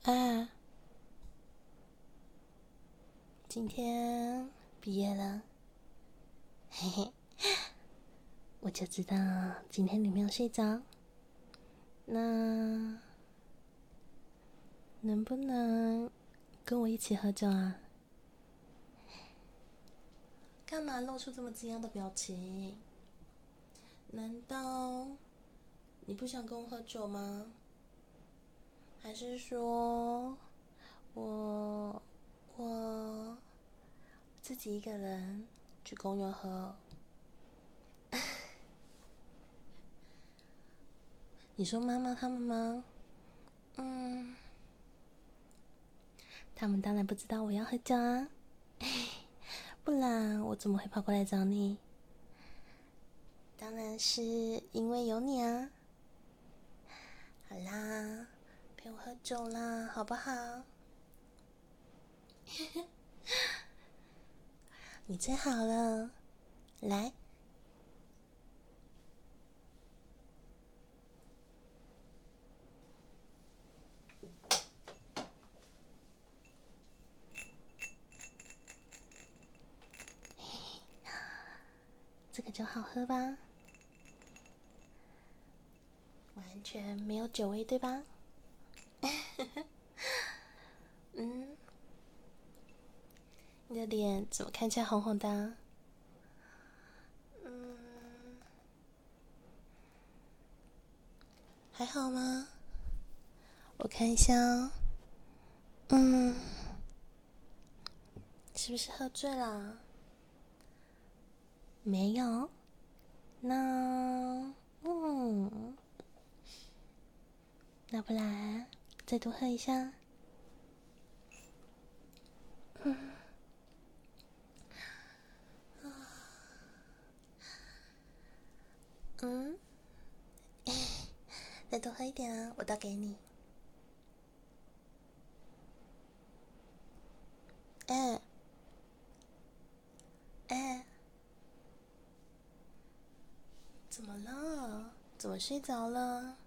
啊，今天毕业了，嘿嘿，我就知道今天你没有睡着。那能不能跟我一起喝酒啊？干嘛露出这么惊讶的表情？难道你不想跟我喝酒吗？还是说我自己一个人去公园喝？你说妈妈他们吗？他们当然不知道我要喝酒啊，不然我怎么会跑过来找你？当然是因为有你啊！好啦，陪我喝酒啦，好不好？你最好了，来。这个酒好喝吧？完全没有酒味，对吧？你的脸怎么看起来红红的啊？还好吗？我看一下哦。是不是喝醉了？没有。那那不然再多喝一下。再多喝一点啊，我倒给你。怎么了？怎么睡着了？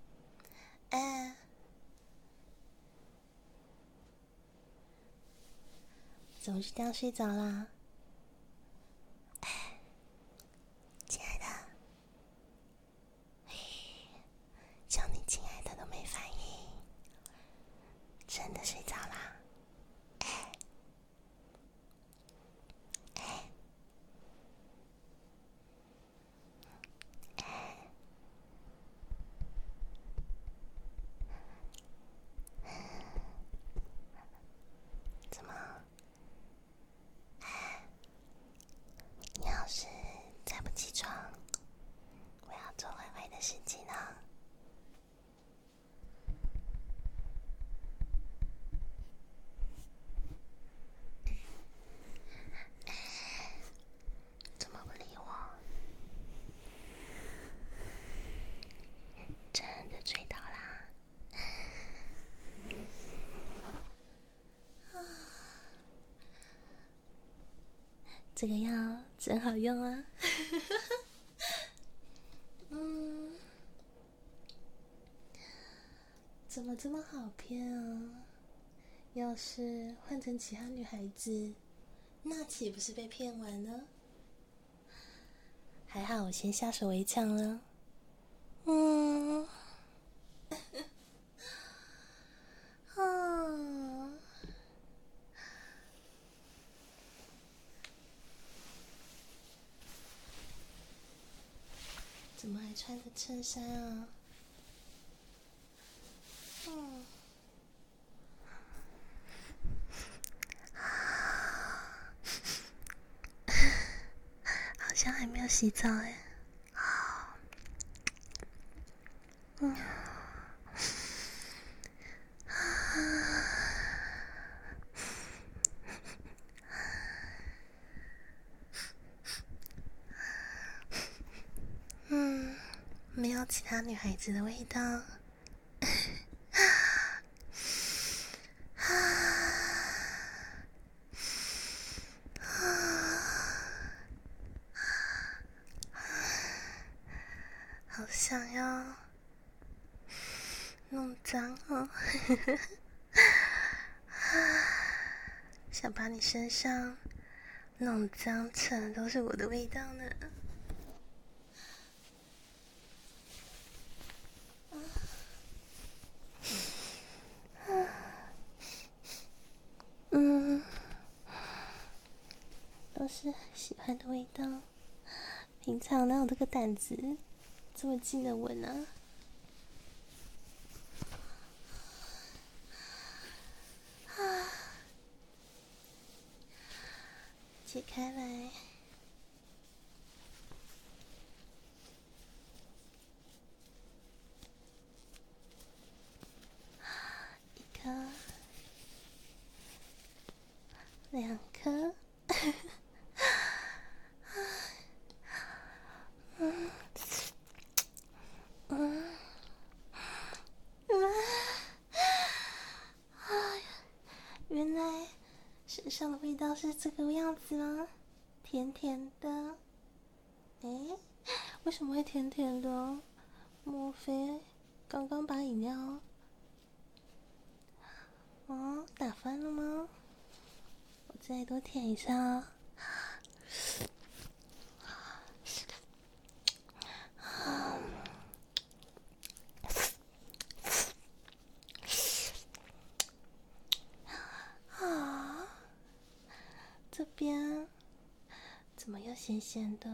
怎么就这样睡着啦？亲爱的，叫你亲爱的都没反应，真的睡着啦？怎么？你要是再不起床，我要做坏坏的事情呢。怎么不理我？真的追到啦！这个药真好用啊！怎么这么好骗啊？要是换成其他女孩子，那岂不是被骗完了？还好我先下手为强了。怎么还穿着衬衫啊？好像还没有洗澡哎。没有其他女孩子的味道。好想要弄脏哦。 想把你身上弄脏成都是我的味道呢。都是喜欢的味道。平常哪有这个胆子这么近的闻啊？解开来，一颗，两颗，原来身上的味道是这个样子吗？甜甜的。诶，为什么会甜甜的？莫非刚刚把饮料打翻了吗？我再多舔一下啊。这边怎么又咸咸的？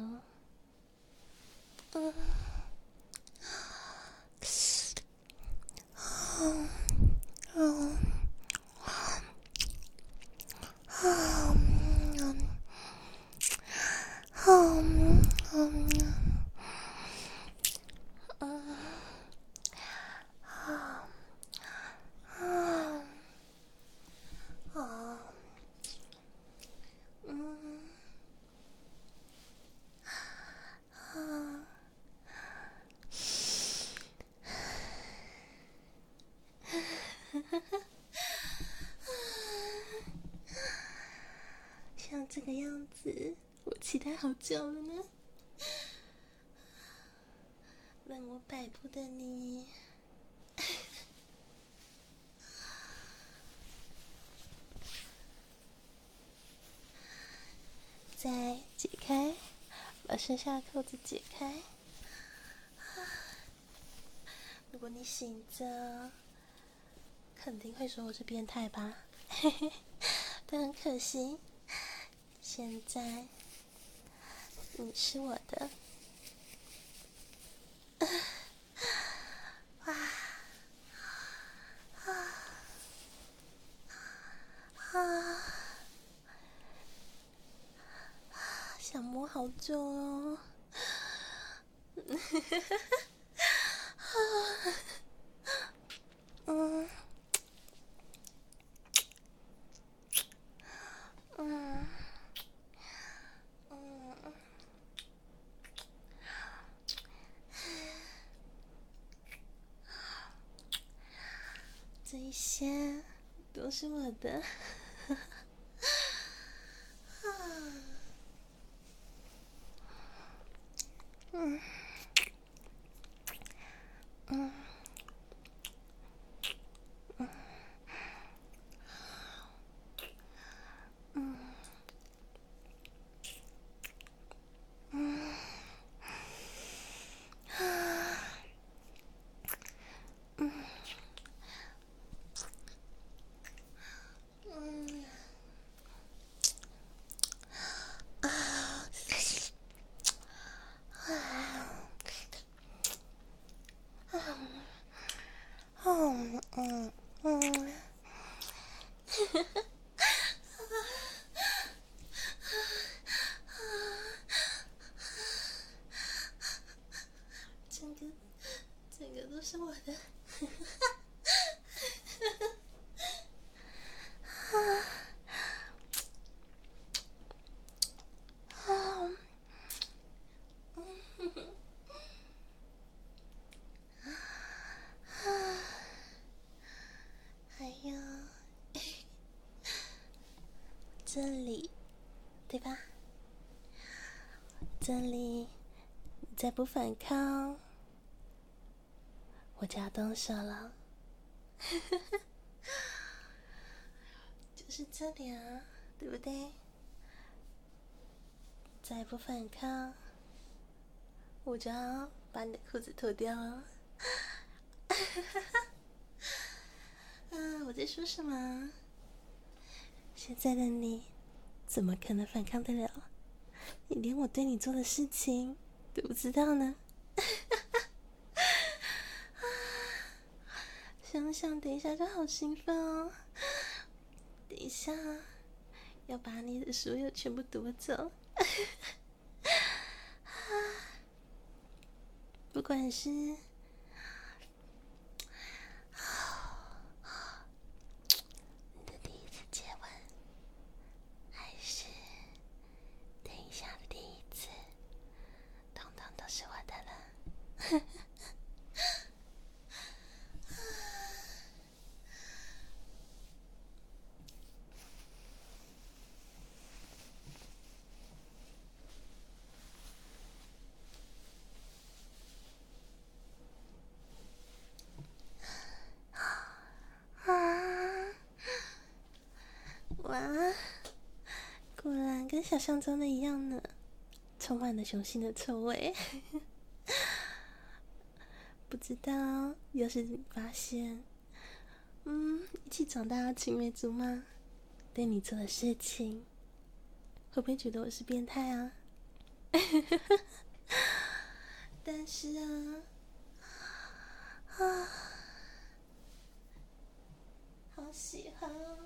像这个样子，我期待好久了呢。任我摆布的你，再解开，把剩下的扣子解开。如果你醒着，肯定会说我是变态吧？但很可惜，现在你是我的。想摸好久哦。这一些都是我的。整个都是我的。还有这里，对吧？这里再不反抗，我就要动手了。 就是这里啊，对不对？再不反抗，我就要把你的裤子脱掉了。我在说什么？现在的你怎么可能反抗得了？你连我对你做的事情都不知道呢。想想等一下就好兴奋哦。等一下要把你的所有全部夺走。不管是你的第一次接吻，还是等一下的第一次，统统都是我的了。哇，果然跟想象中的一样呢，充满了雄性的臭味。不知道要是你发现，一起长大的青梅竹马对你做的事情，会不会觉得我是变态啊？但是好喜欢哦，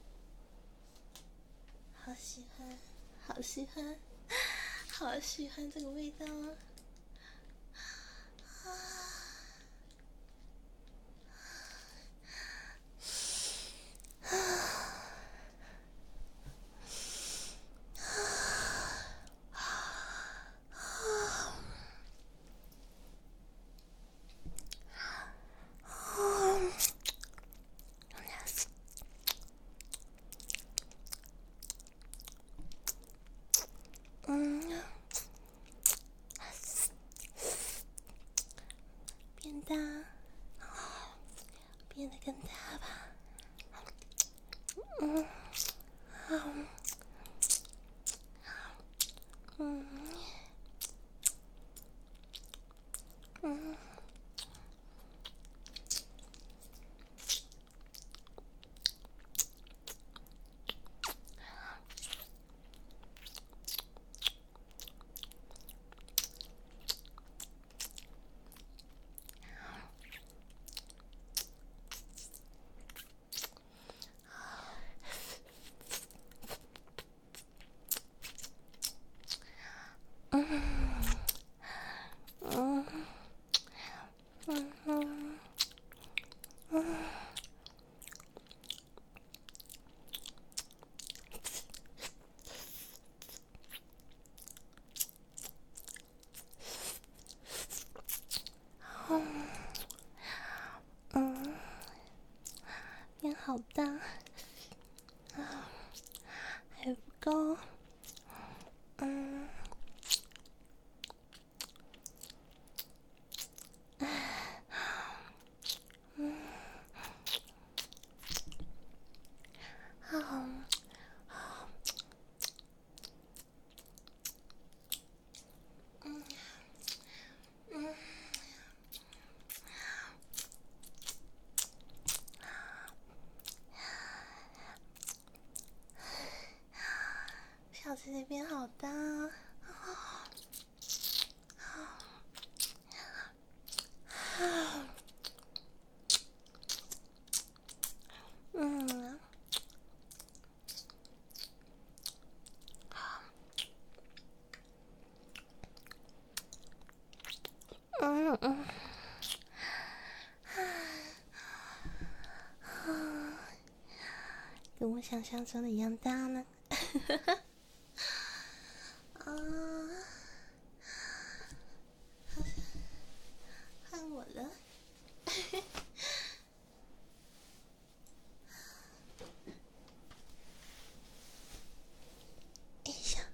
好喜欢，好喜欢，好喜欢这个味道啊！变大，变得更大吧。变好大，还不够。小姐姐变好大。跟我想象中的一样大呢。换我了。哎呀，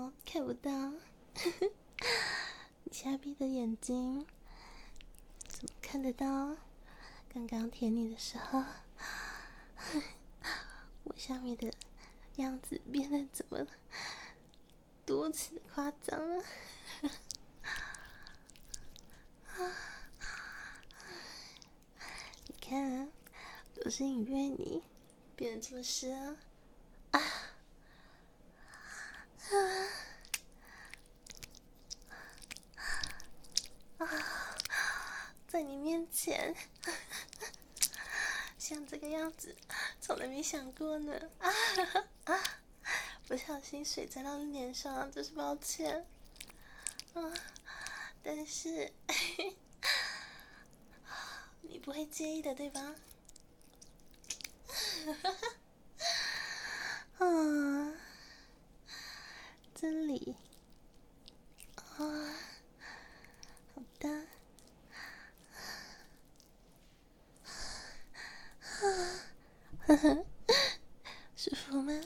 毛看不到。你瞎闭的眼睛怎么看得到？刚刚舔你的时候，我下面的样子变得怎么多次夸张了？你看，都是因为你变得这么湿啊！在你面前，像这个样子，从来没想过呢。不小心水沾到了脸上，真是抱歉。但是你不会介意的，对吧？这里，好的。舒服吗？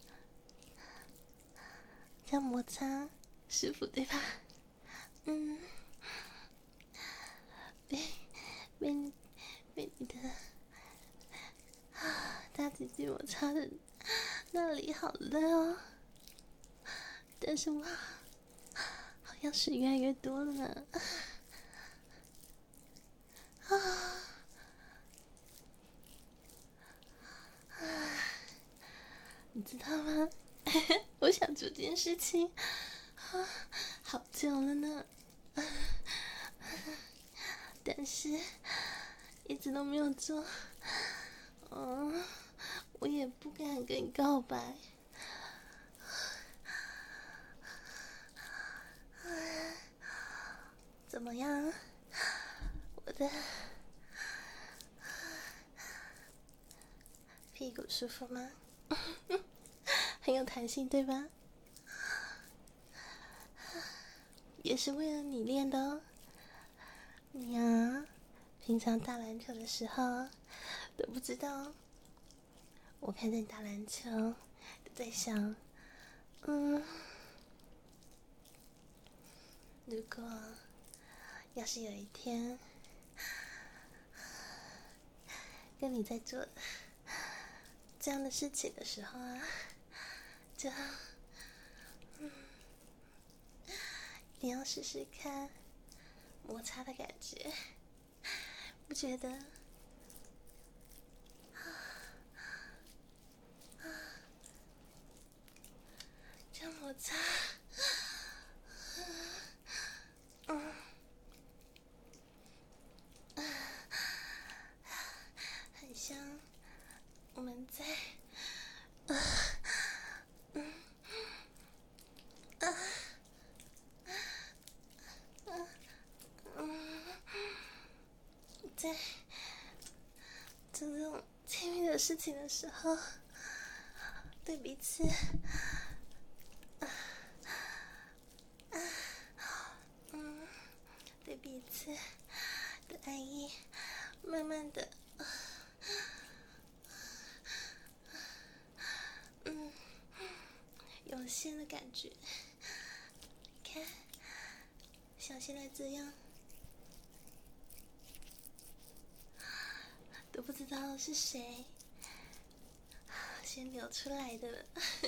这样摩擦舒服对吧？被你的大鸡鸡摩擦的那里好热哦，但是我好像水越来越多了呢。你知道吗？我想做这件事情好久了呢，但是一直都没有做。我也不敢跟你告白。怎么样？我的屁股舒服吗？很有弹性，对吧？也是为了你练的哦。你呀，平常打篮球的时候都不知道，我看着你打篮球，都在想，如果要是有一天跟你在做这样的事情的时候啊，就你要试试看摩擦的感觉，不觉得这样摩擦很像我们在在做这种亲密的事情的时候，对彼此对彼此的爱意慢慢的涌现的感觉。看，像现在这样都不知道是谁先流出来的。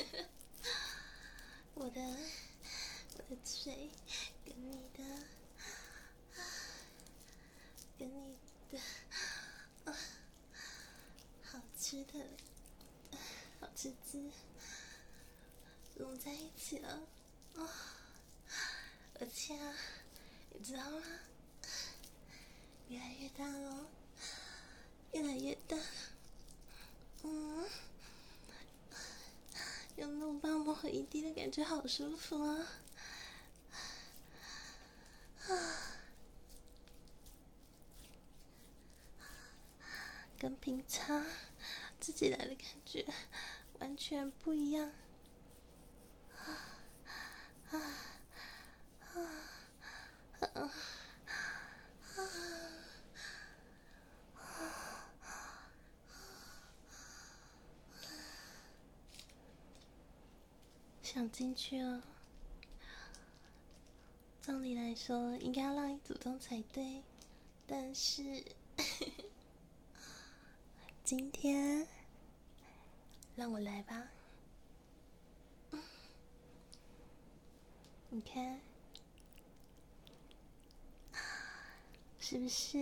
我的嘴跟你的好吃的好吃汁融在一起了。而且啊，你知道吗？越来越大了，越来越大。有那种帮我一滴的感觉，好舒服啊！跟平常自己来的感觉完全不一样。想进去了， 照理来说，应该要让你主动才对，但是今天让我来吧。你看，是不是？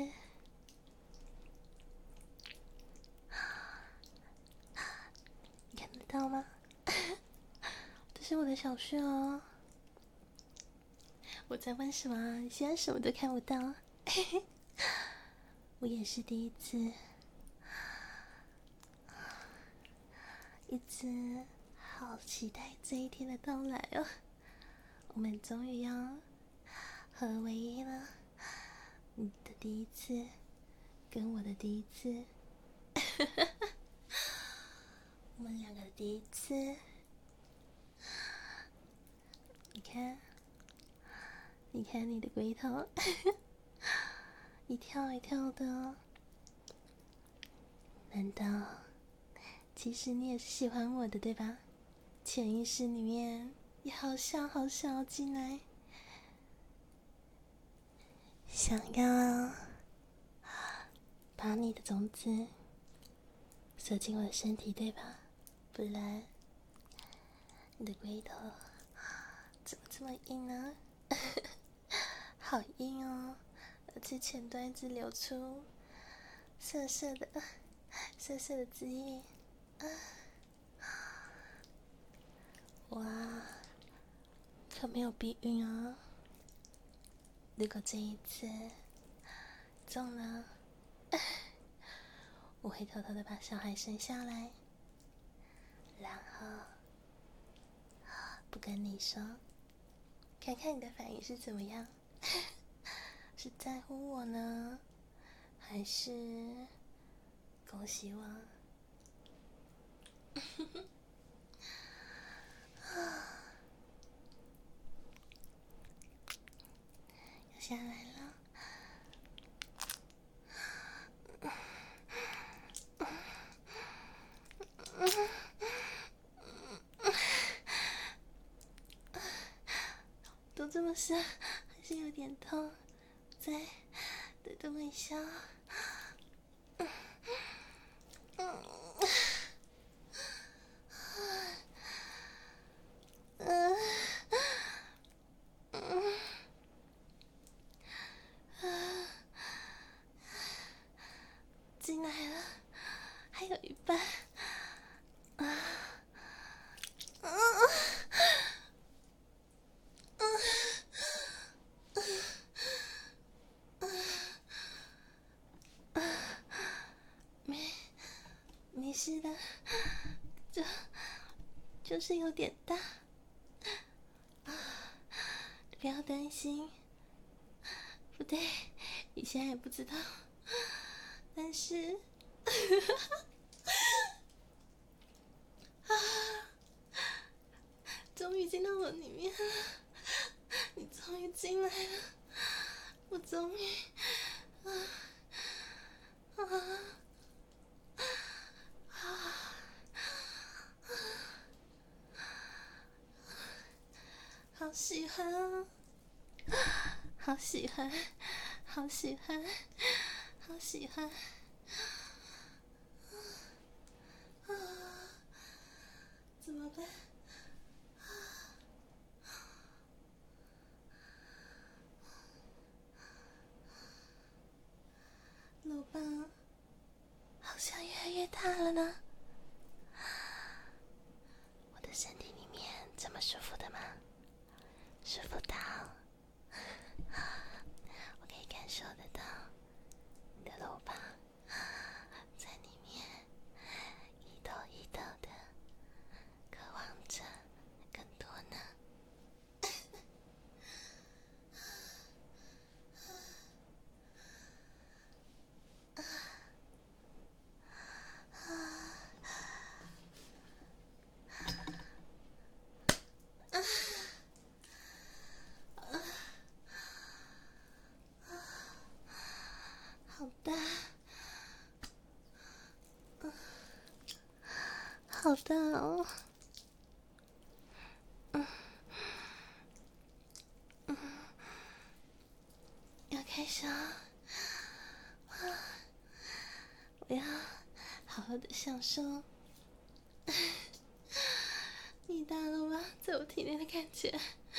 你看得到吗？这是我的小穴哦。我在问什么？你现在什么都看不到。我也是第一次，一直好期待这一天的到来哦。我们终于要合为一了。你的第一次跟我的第一次，我们两个的第一次。你看，你看你的龟头，一跳一跳的哦。难道其实你也是喜欢我的，对吧？潜意识里面也好想好想要进来，想要把你的种子射进我的身体，对吧？不然你的龟头怎么这么硬呢？好硬哦，而且前端一直流出涩涩的汁液。哇，可没有避孕啊！如果这一次中了，我会偷偷的把小孩生下来，然后不跟你说，看看你的反应是怎么样。是在乎我呢，还是恭喜我？要下来了。都这么深，还是有点痛，再等一下。进来了，还有一半。没事的，就是有点大，不要担心。不对，你现在也不知道，但是终于进到我里面了，你终于进来了，我终于好喜欢啊，好喜欢，好喜欢，好喜欢。怎么办？老爸，好像越来越大了呢。我的身体里面这么舒服的吗？舒服到我可以感受得到你的肉棒在里面一抖一抖的，渴望着更多呢。好大，好大哦！ 开始啊！我要好好的享受你大了吧在我体内的感觉。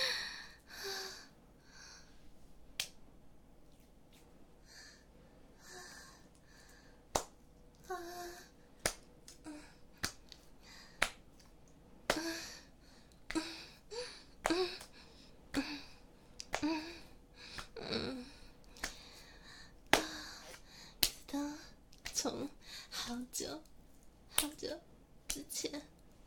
从好久之前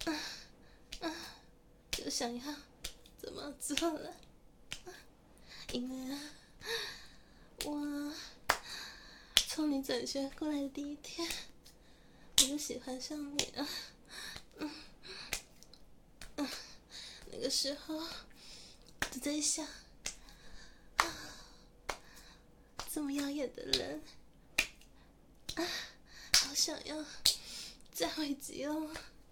就想要怎么做了，因为我从你转学过来的第一天我就喜欢上你了。那个时候就在想，这么耀眼的人，好想要占为己有。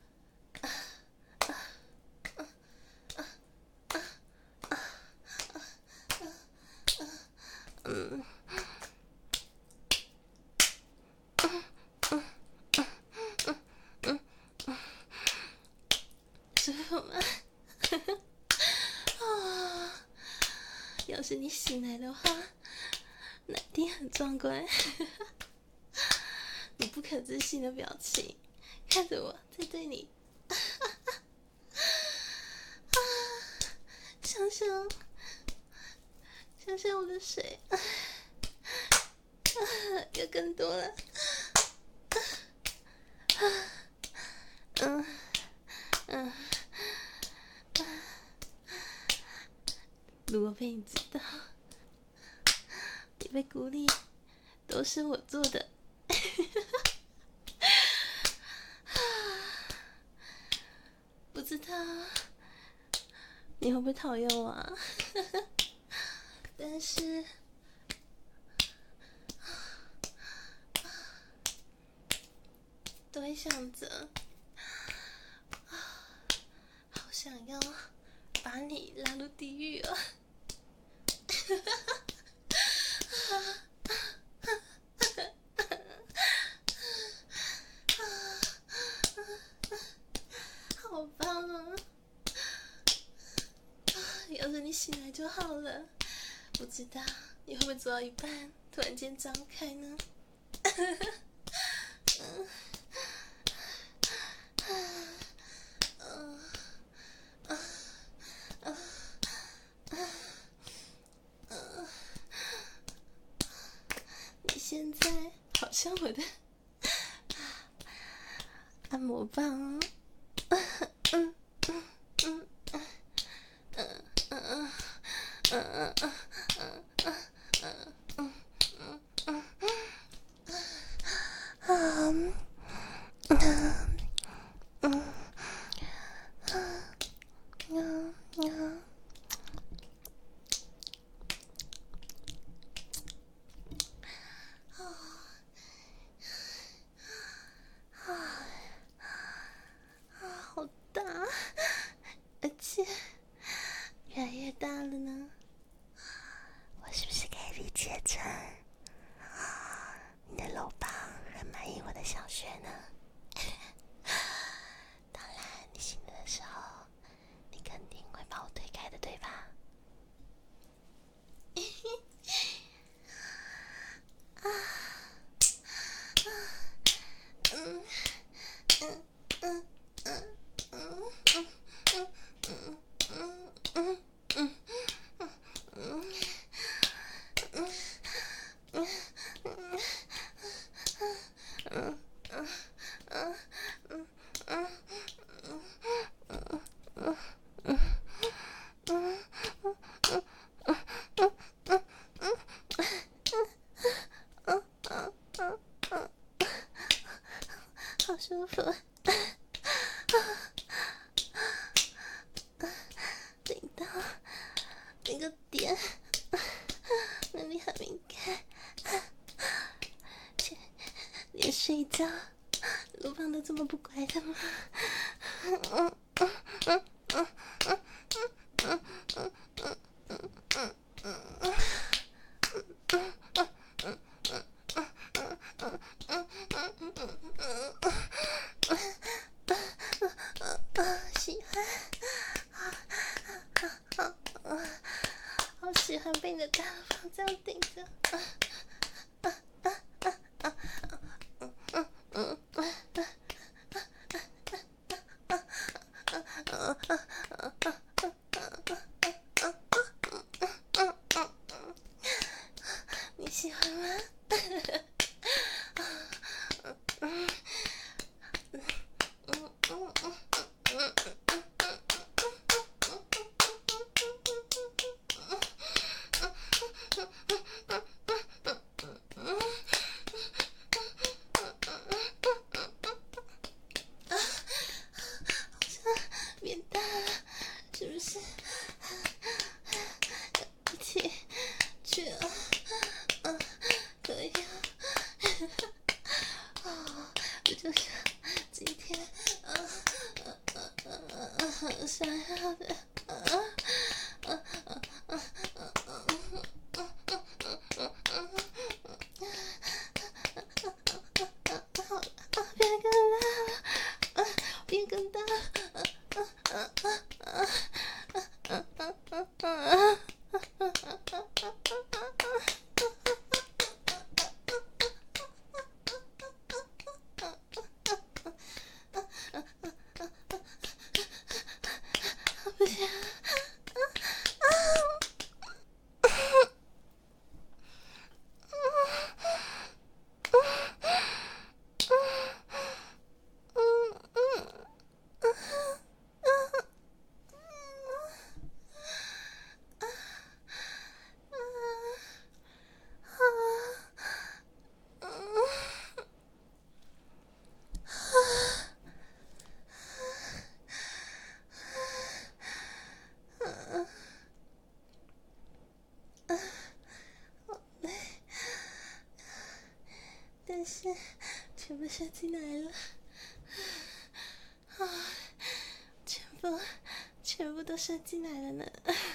舒服吗？要是你醒来的话，那一定很壮观。你不可置信的表情，看着我在对你，想想我的水，又更多了。如果被你知道，你被孤立，都是我做的。不知道你会不会讨厌我啊？但是都会想着，好想要把你拉入地狱啊！好棒啊！要是你醒来就好了。不知道你会不会做到一半突然间张开呢？你现在好像我的按摩棒哦。好大，而且越来越大了呢。我是不是可以理解成你的肉棒很满意我的小穴呢？当然，你醒了的时候，你肯定会把我推开的，对吧？好舒服。顶到那个点，那里很敏感，连睡觉鲁邦都这么不乖的吗？ 喜欢被你的大方这样顶着。你喜欢吗？变大了，是不是？一起去啊！可以啊！这就是今天想要的。变更大了，不行。但是全部射进来了，全部都射进来了呢。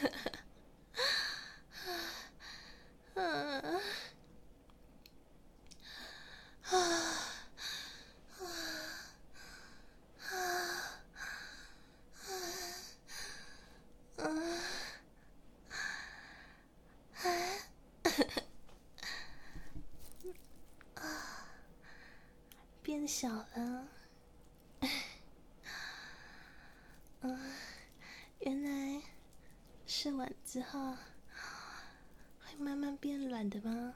变小了。原来射完之后会慢慢变软的吗？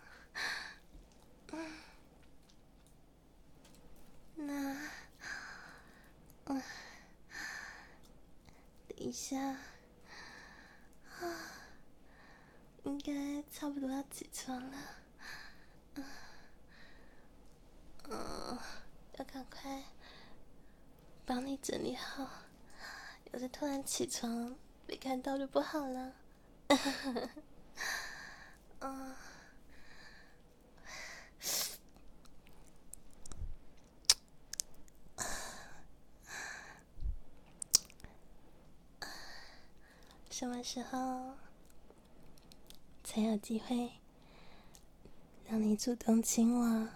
那等一下应该差不多要起床了。要赶快帮你整理好，要是突然起床被看到就不好了。什么时候才有机会让你主动亲我？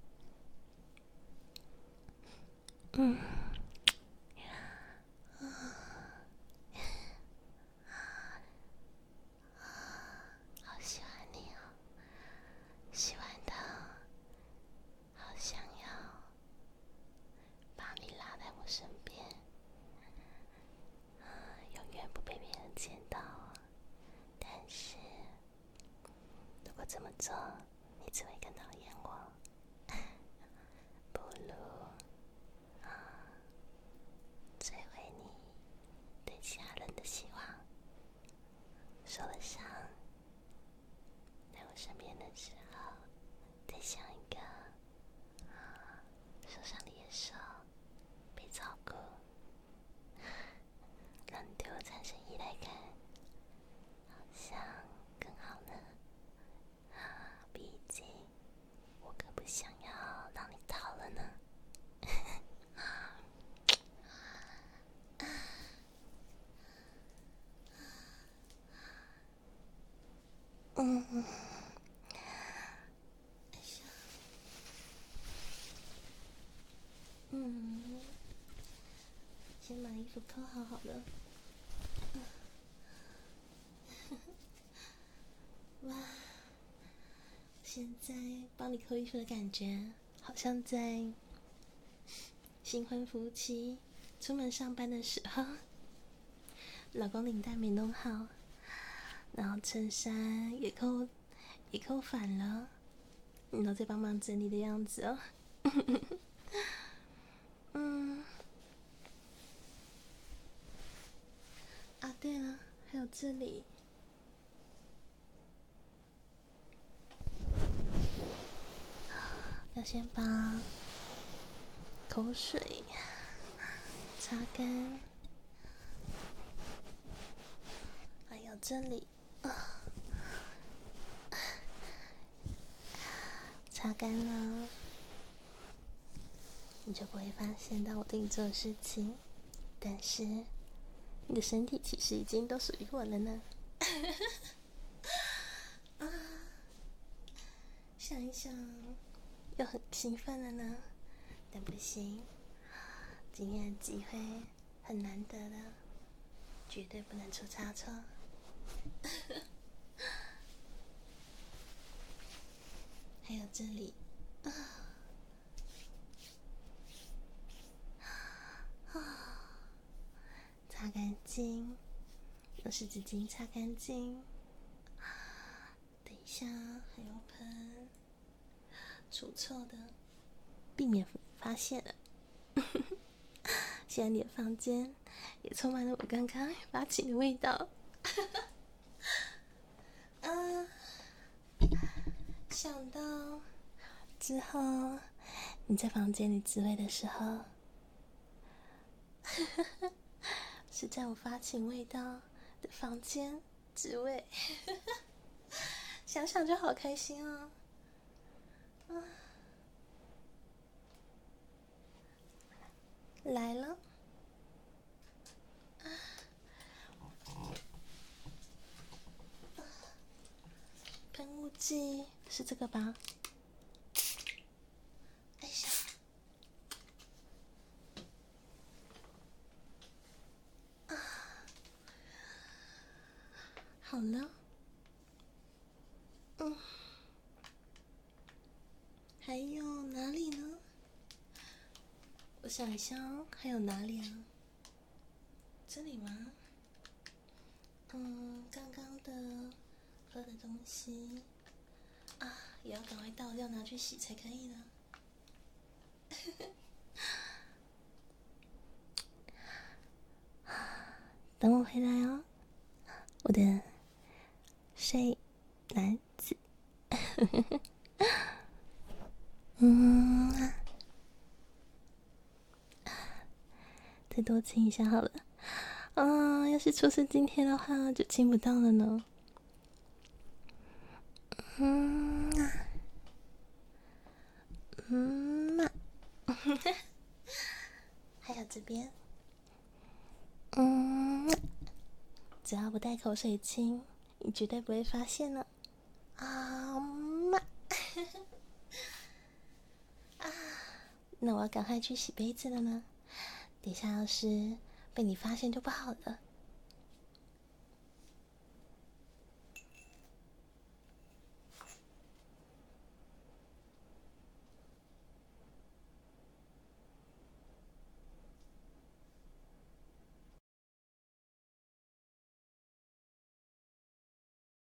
好喜欢你哦，喜欢到好想要把你拉在我身边，永远不被别人见到。但是如果这么做，你只会更讨厌我。不如摧毁你对其他人的希望，受了伤，在我身边的时候，再像一个受伤的野兽，被照顾，让你对我产生依赖感，好像更好呢。毕竟我可不想要让你逃了呢。先把衣服扣好好了。 现在帮你扣衣服的感觉，好像在新婚夫妻出门上班的时候，老公领带没弄好，然后衬衫也扣反了，然后再帮忙整理的样子哦。啊，对了，还有这里，要先把口水擦干，还有这里擦干了，你就不会发现到我对你做的事情，但是你的身体其实已经都属于我了呢。想一想，又很兴奋了呢。但不行，今天的机会很难得的，绝对不能出差错。还有这里，擦干净，用湿纸巾擦干净。等一下还要喷除臭的，避免发现了。现在你的房间也充满了我刚刚发起的味道。想到之后你在房间里自慰的时候，是在我发情味道的房间自慰，想想就好开心哦。来了，喷雾剂是这个吧？哎呀，好了，还有哪里呢？我想一下哦，还有哪里啊？这里吗？刚刚的喝的东西啊，也要赶快倒掉，拿去洗才可以呢。等我回来哦，我的睡男子。再多亲一下好了。要是出事今天的话，就亲不到了呢。还有这边，只要不带口水亲，你绝对不会发现了。那我要赶快去洗杯子了呢。等一下要是被你发现就不好了。